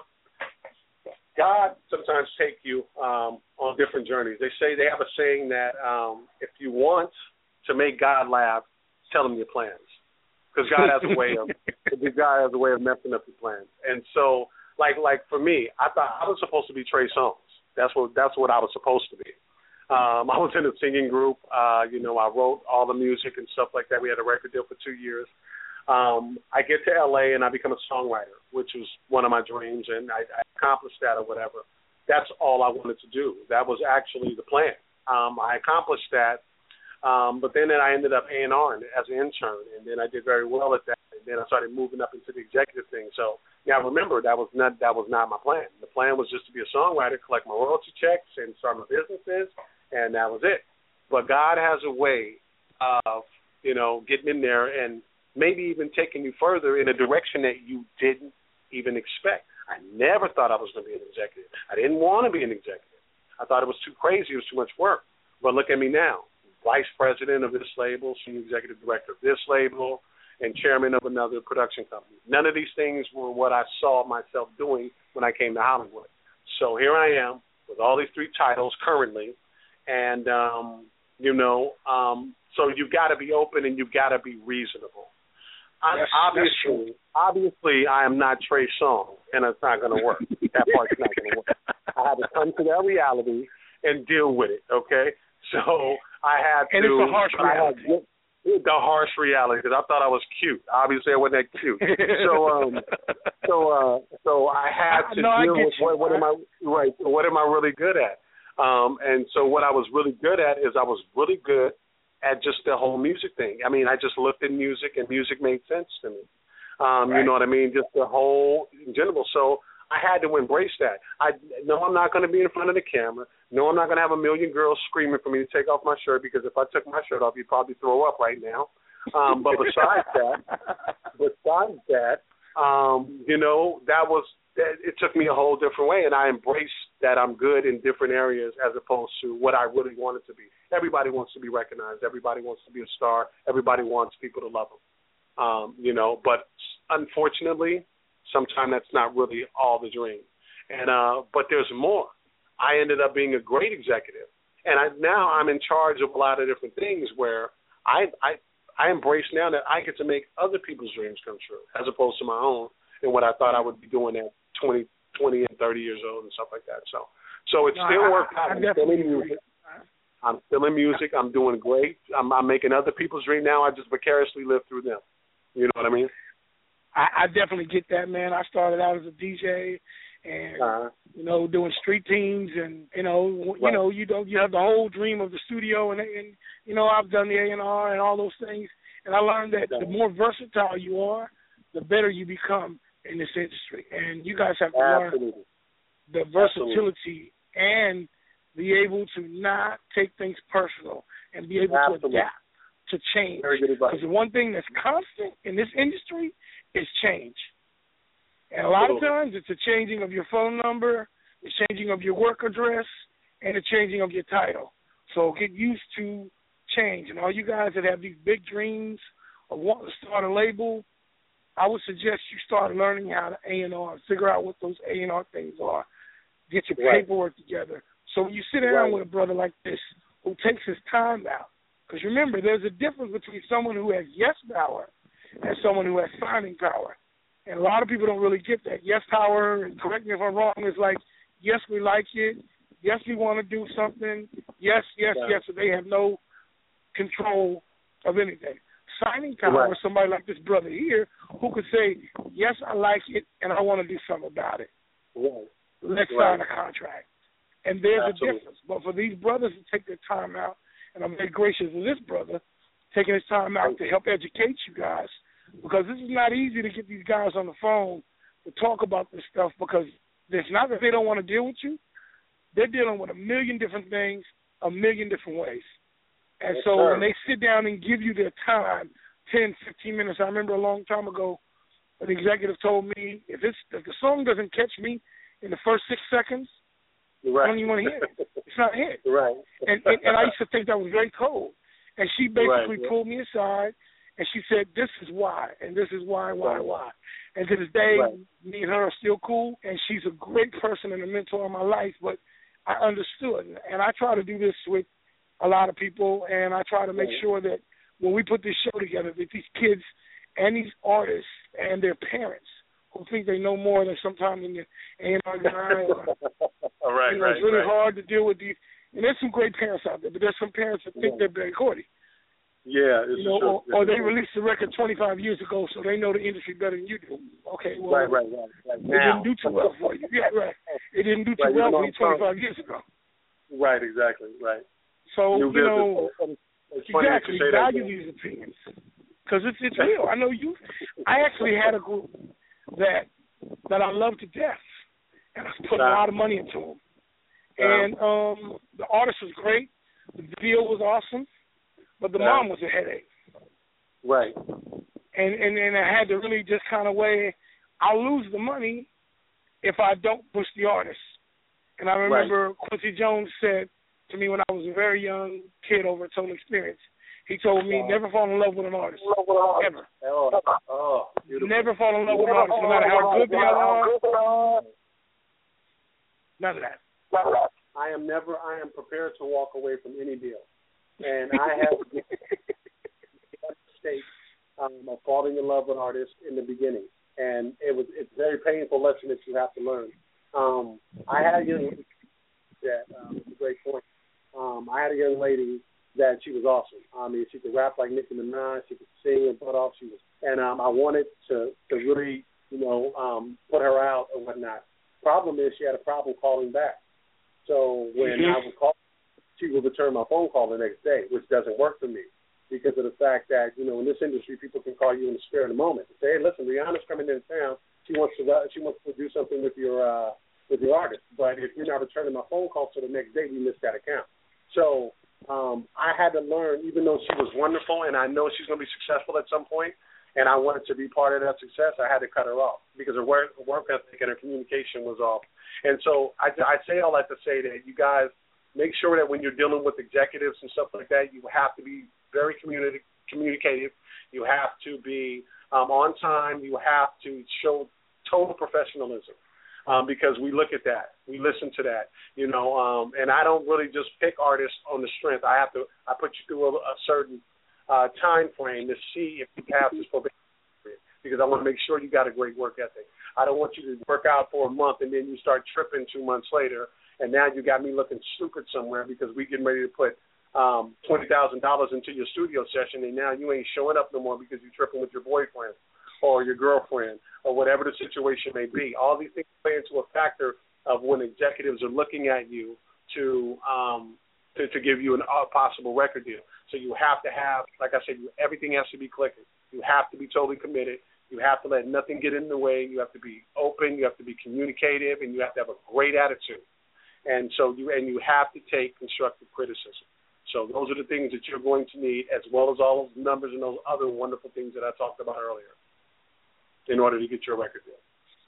God sometimes take you um, on different journeys. They say they have a saying that um, if you want to make God laugh, tell him your plans, because God has a way of God has a way of messing up your plans. And so, like like for me, I thought I was supposed to be Trey Songz. That's what that's what I was supposed to be. Um, I was in a singing group. Uh, you know, I wrote all the music and stuff like that. We had a record deal for two years. Um, I get to L A and I become a songwriter, which was one of my dreams, and I, I accomplished that or whatever. That's all I wanted to do. That was actually the plan. Um, I accomplished that. Um, but then I ended up A and R as an intern, and then I did very well at that. And then I started moving up into the executive thing. So now remember, that was not that was not my plan. The plan was just to be a songwriter, collect my royalty checks, and start my businesses, and that was it. But God has a way of, you know, getting in there and maybe even taking you further in a direction that you didn't even expect. I never thought I was going to be an executive. I didn't want to be an executive. I thought it was too crazy. It was too much work. But look at me now. Vice president of this label, senior executive director of this label, and chairman of another production company. None of these things were what I saw myself doing when I came to Hollywood. So here I am with all these three titles currently, and, um, you know, um, so you've got to be open and you've got to be reasonable. I, that's, obviously, that's obviously, I am not Trey Songz, and it's not going to work. That part's not going to work. I had to come to that reality and deal with it, okay? So I had and to. And it's a harsh reality. Had, the harsh reality, because I thought I was cute. Obviously, I wasn't that cute. So, um, so, uh, so I had to no, deal with what, what am I right? So what am I really good at? Um, and so what I was really good at is I was really good at just the whole music thing. I mean, I just looked at music, and music made sense to me. Um, right. You know what I mean? Just the whole in general. So I had to embrace that. I no, I'm not going to be in front of the camera. No, I'm not going to have a million girls screaming for me to take off my shirt, because if I took my shirt off, you'd probably throw up right now. Um, but besides that, besides that, um, you know, that was that, it took me a whole different way, and I embraced that I'm good in different areas as opposed to what I really wanted to be. Everybody wants to be recognized. Everybody wants to be a star. Everybody wants people to love them. Um, you know, but unfortunately, sometimes that's not really all the dream. And uh, but there's more. I ended up being a great executive, and I, now I'm in charge of a lot of different things where I, I I embrace now that I get to make other people's dreams come true as opposed to my own and what I thought I would be doing at twenty, twenty and thirty years old and stuff like that. So so it no, still I, works out. I, I I'm still in music. I'm still in music. I'm doing great. I'm, I'm making other people's dreams now. I just vicariously live through them. You know what I mean? I, I definitely get that, man. I started out as a D J. And uh-huh. you know, doing street teams, and you know, right. you know, you don't, you have the whole dream of the studio, and, and you know, I've done the A and R and all those things, and I learned that the more versatile you are, the better you become in this industry. And you guys have to Absolutely. learn the versatility and be able to not take things personal and be able Absolutely. to adapt to change. Because the one thing that's constant in this industry is change. And a lot of times it's a changing of your phone number, the changing of your work address, and the changing of your title. So get used to change. And all you guys that have these big dreams of wanting to start a label, I would suggest you start learning how to A and R, figure out what those A and R things are, get your Right. paperwork together. So when you sit down Right. with a brother like this who takes his time out, because remember, there's a difference between someone who has yes power and someone who has signing power. And a lot of people don't really get that. Yes power, and correct me if I'm wrong, is like, yes, we like it. Yes, we want to do something. Yes, yes, Right. yes. So they have no control of anything. Signing power Right. is somebody like this brother here who could say, yes, I like it, and I want to do something about it. Right. Let's Right. sign a contract. And there's Absolutely. a difference. But for these brothers to take their time out, and I'm very gracious of this brother taking his time out to help educate you guys, because this is not easy to get these guys on the phone to talk about this stuff, because it's not that they don't want to deal with you. They're dealing with a million different things, a million different ways. And Yes, so sir. when they sit down and give you their time, ten, fifteen minutes, I remember a long time ago, an executive told me, if it's if the song doesn't catch me in the first six seconds, Right. I don't even want to hear it. It's not a hit. Right. And, and, and I used to think that was very cold. And she basically Right, yeah. pulled me aside, and she said, this is why, and this is why, why, why. And to this day, Right. me and her are still cool, and she's a great person and a mentor in my life, but I understood. And I try to do this with a lot of people, and I try to make Right. sure that when we put this show together, that these kids and these artists and their parents who think they know more than sometimes in the A and R guy or All right, you know, right, it's really right. hard to deal with these. And there's some great parents out there, but there's some parents that think Yeah. they're Barry Cordy. Yeah, this You know, is true. or, or they released the record twenty-five years ago, so they know the industry better than you do. Okay, well, Right, right, right, right. it Now. didn't do too well for you. Yeah, right. It didn't do too Right, you well know for you what I'm twenty-five years ago. Right, exactly, right. So, New you know, business. It's funny that exactly, you say that. value these opinions. Because it's, it's real. I know you, I actually had a group that that I love to death, and I put a lot of money into them. And um, the artist was great, the video was awesome, but the Yeah. mom was a headache. Right. And, and and I had to really just kind of weigh, I'll lose the money if I don't push the artist. And I remember right. Quincy Jones said to me when I was a very young kid over at Total Experience, he told me, never fall in love with an artist, ever. Oh, oh, never fall in love with an artist, no matter how good they are. None of that. I am never, I am prepared to walk away from any deal. And I have a mistake um, of falling in love with artists in the beginning. And it was, it's a very painful lesson that you have to learn. Um, I had a young lady that, um, it's a great point. Um, I had a young lady that she was awesome. I mean, she could rap like Nicki Minaj. She could sing her butt off. She was, and um, I wanted to, to really, you know, um, put her out or whatnot. Problem is, she had a problem calling back. So when mm-hmm. I would call, she would return my phone call the next day, which doesn't work for me because of the fact that, you know, in this industry, people can call you in the spirit of the moment. Say, hey, listen, Rihanna's coming into town. She wants to she wants to do something with your uh, with your artist. But if you're not returning my phone call till the next day, we missed that account. So um, I had to learn, even though she was wonderful and I know she's going to be successful at some point, and I wanted to be part of that success, I had to cut her off because her work, her work ethic and her communication was off. And so I, I say all that to say that you guys make sure that when you're dealing with executives and stuff like that, you have to be very communi- communicative. You have to be um, on time. You have to show total professionalism um, because we look at that. We listen to that, you know, um, and I don't really just pick artists on the strength. I have to I put you through a, a certain uh, time frame to see if you pass this probation period because I want to make sure you got a great work ethic. I don't want you to work out for a month and then you start tripping two months later, and now you got me looking stupid somewhere because we getting ready to put um, twenty thousand dollars into your studio session, and now you ain't showing up no more because you're tripping with your boyfriend or your girlfriend or whatever the situation may be. All these things play into a factor of when executives are looking at you to um, to, to give you an, a possible record deal. So you have to have, like I said, you, everything has to be clicking. You have to be totally committed. You have to let nothing get in the way. You have to be open, you have to be communicative, and you have to have a great attitude. And so you and you have to take constructive criticism. So those are the things that you're going to need, as well as all those numbers and those other wonderful things that I talked about earlier, in order to get your record deal.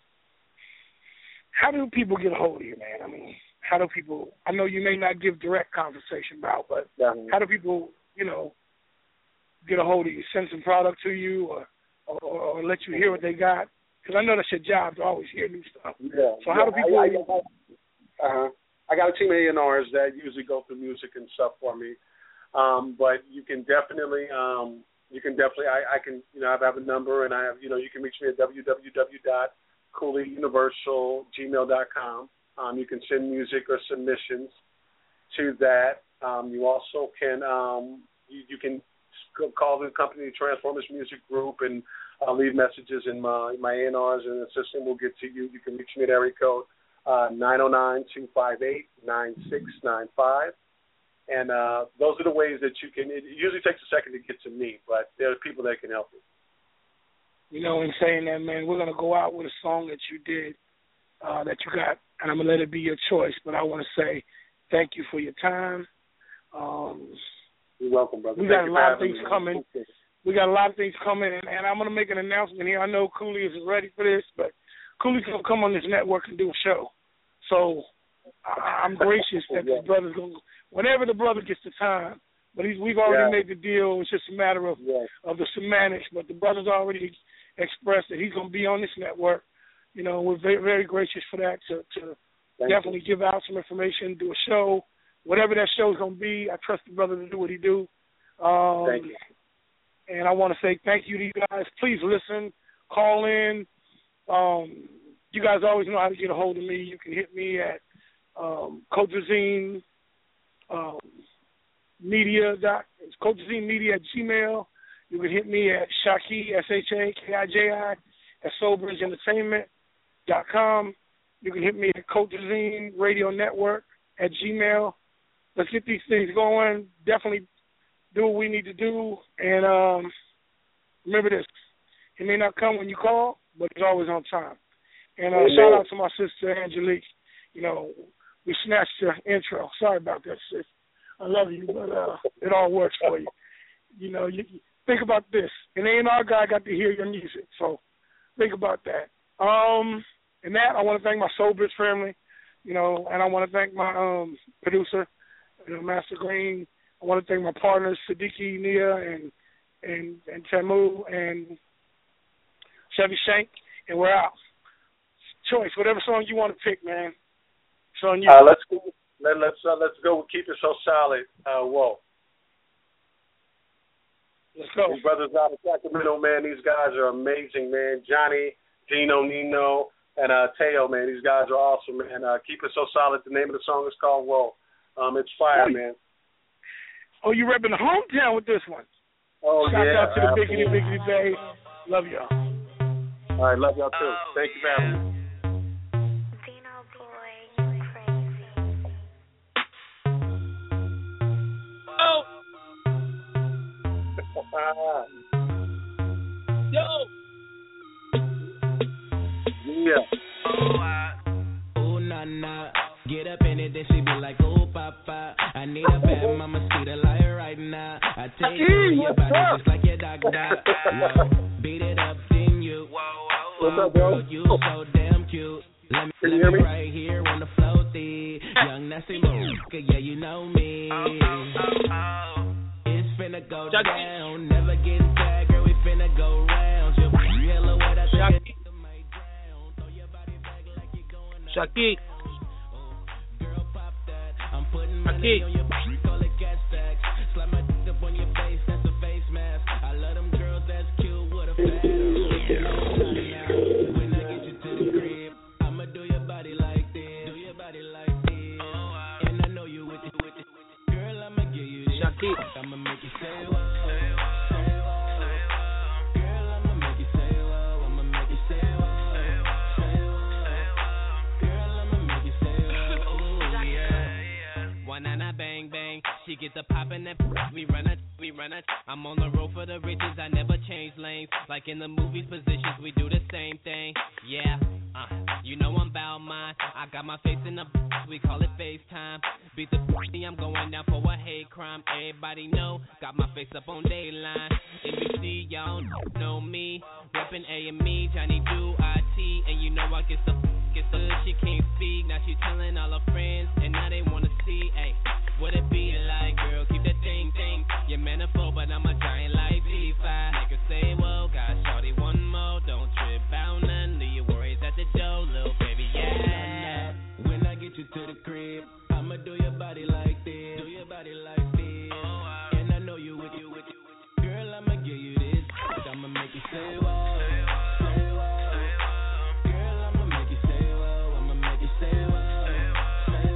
How do people get a hold of you, man? I mean, how do people, I know you may not give direct conversation about, but Definitely. How do people, you know, get a hold of you, send some product to you, or or, or let you hear what they got? Because I know that's your job to always hear new stuff. Yeah. So how yeah, do people... I, I, uh-huh. I got a team of A and R's that usually go through music and stuff for me. Um, but you can definitely, um, you can definitely, I, I can, you know, I have a number, and I have, you know, you can reach me at w w w dot cooley universal gmail dot com. Um, you can send music or submissions to that. Um, you also can, um, you, you can call the company Transformers Music Group and uh, leave messages, in my my A and R's and the system will get to you. You can reach me at area code uh, nine oh nine, two five eight, nine six nine five. And uh, those are the ways that you can, it usually takes a second to get to me, but there are people that can help you. You know, in saying that, man, we're going to go out with a song that you did, uh, that you got, and I'm going to let it be your choice, but I want to say thank you for your time. Um, You're welcome, brother. We Thank got a lot of things me. coming. We got a lot of things coming, and, and I'm going to make an announcement here. I know Cooley isn't ready for this, but Cooley's going to come on this network and do a show. So I, I'm gracious that yeah. the brother's going to, whenever the brother gets the time, but he's, we've already yeah. made the deal. It's just a matter of, yeah. of the semantics, but the brother's already expressed that he's going to be on this network. You know, we're very, very gracious for that, to, to definitely you. give out some information, do a show. Whatever that show is going to be, I trust the brother to do what he do. Um, thank you. And I want to say thank you to you guys. Please listen, call in. Um, you guys always know how to get a hold of me. You can hit me at um, Coachazine um, Media. Dot, it's Coachazine Media at Gmail. You can hit me at Shaki, S H A K I J I, at Soulbridge Entertainment dot com. You can hit me at Coachazine Radio Network at Gmail. Let's get these things going. Definitely do what we need to do. And um, remember this, it may not come when you call, but it's always on time. And uh, shout out to my sister, Angelique. You know, we snatched your intro. Sorry about that, sis. I love you, but uh, it all works for you. You know, you think about this. An A and R guy got to hear your music, so think about that. Um, and that, I want to thank my Soulbridge family, you know, and I want to thank my um, producer, you know, Master Green. I want to thank my partners, Siddiqui, Nia, and and and Tamu, and Chevy Shank, and we're out. Choice, whatever song you want to pick, man. It's on you. Uh, let's go. Let, let's uh, let's go with Keep It So Solid. Uh, whoa. Let's go. These brothers out of Sacramento, man. These guys are amazing, man. Johnny, Dino, Nino, and uh, Teo, man. These guys are awesome, man. Uh, Keep It So Solid. The name of the song is called Whoa. Um, it's fire, oh, man. Oh, you repping the hometown with this one. Oh, Shout yeah. Shout out to the absolutely. Biggity Biggity Bay. Love y'all. All right, love y'all too. Thank you for having me. Dino boy, you crazy. Oh. Yo. Yeah. Oh, I, oh, nah, nah. Get up in it, then she be like, oh, papa. I need a bad mama, see the light right now. I take care of your body just like your doctor. Yo, beat it up, then you. What's up, bro? You so damn cute. Let me, Can let you hear me me? right here on the floaty. Young nasty motherfucker, yeah, you know me. It's finna go down. Never getting tagged, girl, we finna go round. You hello, what I think it might drown. Throw your body back like you're going out. Shaki. Girl, pop that. I'm putting my knee on your back, call it gas tax. Slap my dick up on your face, that's a face mask. I love them girls that's cute with a fat ass. When I get you to the crib, I'ma do your body like this, do your body like this. And I know you with it, with it. Girl, I'ma give you this. Shaki. I'ma make you say whoa, say whoa. Girl, I'ma make you say whoa, I'ma make you say whoa, say whoa. Girl, I'ma make you say whoa, ooh, yeah. One and a bang bang, she get the poppin' and we run a, we run a I'm on the road for the riches, I never change lanes. Like in the movies, positions, we do the same thing. Yeah, uh, you know I'm bout mine. I got my face in the we call it FaceTime. Beat the I'm going down for a hate crime. Everybody know, got my face up on Dayline. N B C, y'all know me. Reppin' A and E, Johnny Do I T. And you know I get the get the she can't speak. Now she telling all her friends, and now they wanna see. Ayy, what it be like, girl? Keep that thing, thing. You're manifold, but I'm a giant like P five. Niggas say, whoa, got shorty one more. Don't trip out none, leave your worries at the door, little baby, yeah. When I get you to the crib, I'ma do your body like this. Do your body like this. Oh, wow. And I know you with you with you. Girl, I'ma give you this. I'ma make you say whoa. Say whoa. Girl, I'ma make you say whoa. I'ma make you say whoa. Say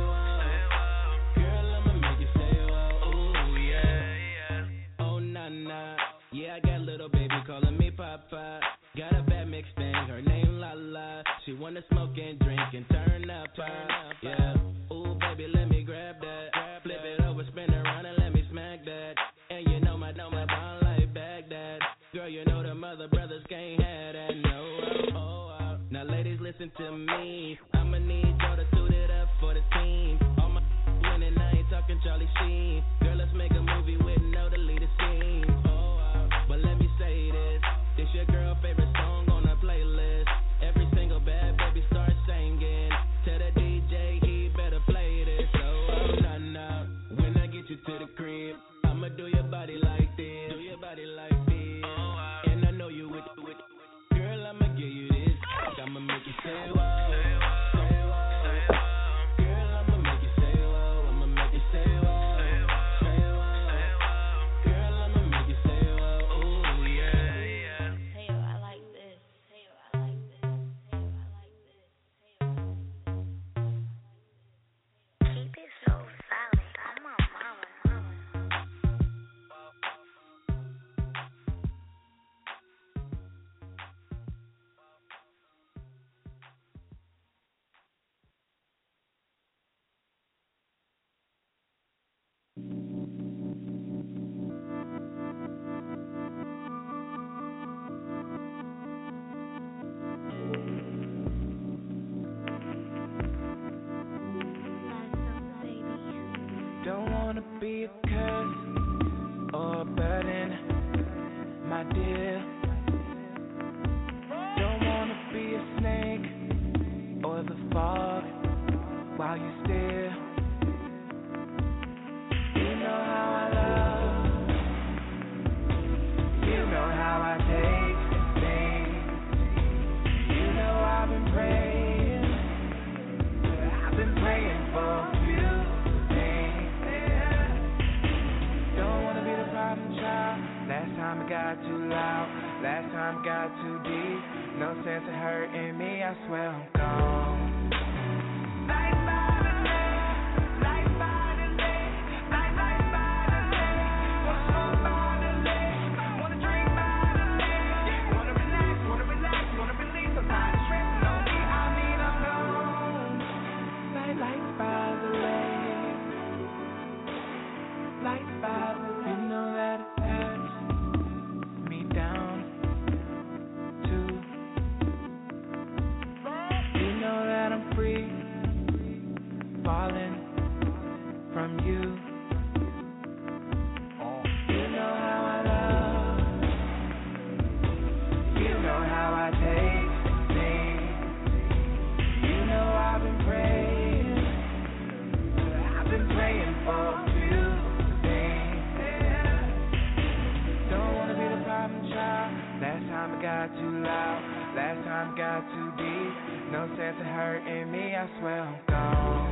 whoa. Girl, I'ma make you say whoa. Ooh, yeah. Oh, nah, nah. Yeah, I got little baby calling me Papa. Got a bad mixed thing, her name Lala. She wanna smoke and drink and turn up, uh, yeah. Ooh, baby, let me grab that. Flip it over, spin around and let me smack that. And you know my, know my bond like Baghdad. Girl, you know the mother brothers can't have that, no. Oh, oh, oh. Now, ladies, listen to me. I'ma need y'all to suit it up for the team. All my winning, I ain't talking Charlie Sheen. Girl, let's make a movie with no deleted scenes. Oh, oh. But let me say this. This your girl favorite song on the playlist. Every single bad baby start singing. Tell the D J he better play this. So, oh, nah, nah. When I get you to the crib, I'ma do your body like this. Do your body like this. Oh, wow. And I know you with, with, girl, I'ma give you this. I'ma make you say whoa. Say whoa. Girl, I'ma make you say whoa. I'ma make you say whoa. Say whoa. Girl, I'ma make you say whoa. Ooh, yeah, yeah. Hey, yo, I like this. Hey, yo, I like this. Hey, yo, I like this. Hey, yo, I like this. Keep it so solid. I'm on mama. Don't wanna be a curse or a burden, my dear. Don't wanna be a snake or the fog while you stare. You know how I love, you know how I take things. You know I've been praying, I've been praying for you. Last time it got too loud, last time it got too deep. No sense in hurting me, I swear I'm gone. Light by the lake, light by the lake, light, light by the lake. Wanna smoke by the lake, wanna drink by the lake. Wanna relax, wanna relax, wanna release some kind of stress. No me, I mean alone. Light, light by the lake, light by the lake. You know that it hurts me down too. You know that I'm free, falling from you. You know how I love, you know how I take things. You know I've been praying, I've been praying for you. Last time it got too loud, last time it got too deep. No sense in hurting me, I swear I'm gone.